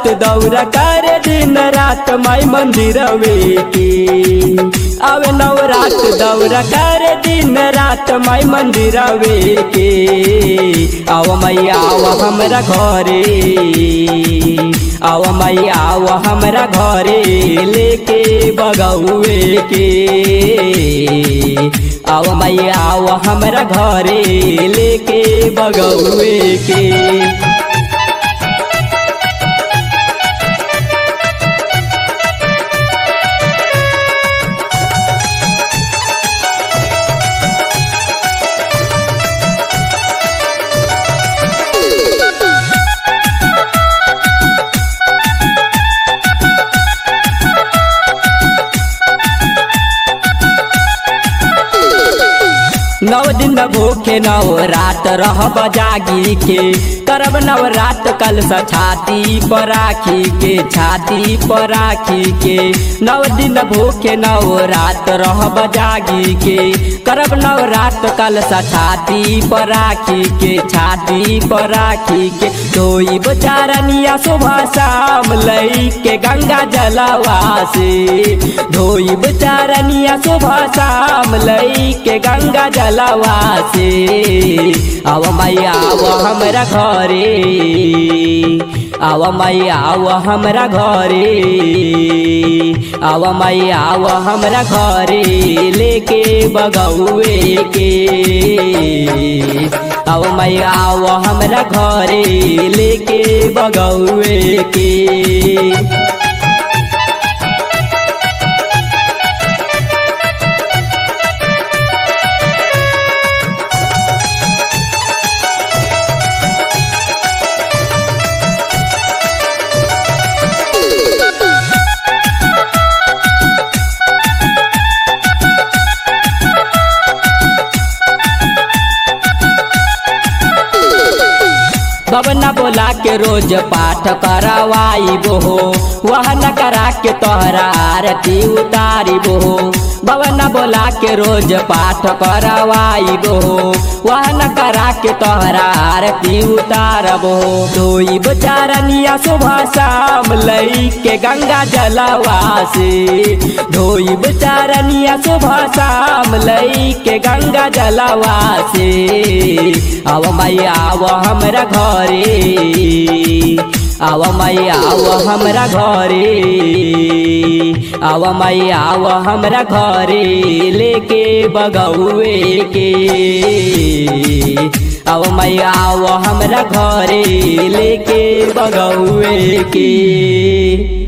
दौरा करे दिन रात माई मंदिरवे के। आवे नवरात दौरा करे दिन रात माई मंदिरवे के। आव मैया आव हमरा घरे, आव मैया आव हमरा घरे लेके बगौए के। आव मैया आव हमरा घरे लेके बगौए के। नौ दिन भूखे नवरात रहब जागी के। करब नवरात कल सा छाती पर राखी के, छाती पर राखी के। नौ दिन भूखे नवरात रहब जागी के। करब नवरात कल सा छाती पर राखी के, छाती पर राखी के। धोई बचारनिया सुबह शाम लई के गंगा जलवा से। धोई बचारनिया सुबह शाम लई के गंगा जलवा से। आव मैया आव हमरा घरे, आव मैया आव हमरा घरे, आव मैया आव हमरा घरे लेके बगौए के। आव मैया आव हमरा घरे लेके बगौए के। बबना बोला के रोज पाठ करवाई हो, वह न करा के तोहरा आरती उतारी हो। बबना बोला के रोज पाठ करवाई हो, वह न करा के तोहरा आरती उतारबो। धोई बचारनिया सुबह शाम लई के गंगा जलवा से। धोई बचारनिया सुबह शाम लई के गंगा जलवा से। आव मैया आव हमरा घरे, आव मैया आव हमरा घरे, आव मैया आव हमरा घरे लेके बगौए के। आव मैया आव हमरा घरे लेके बगौए के।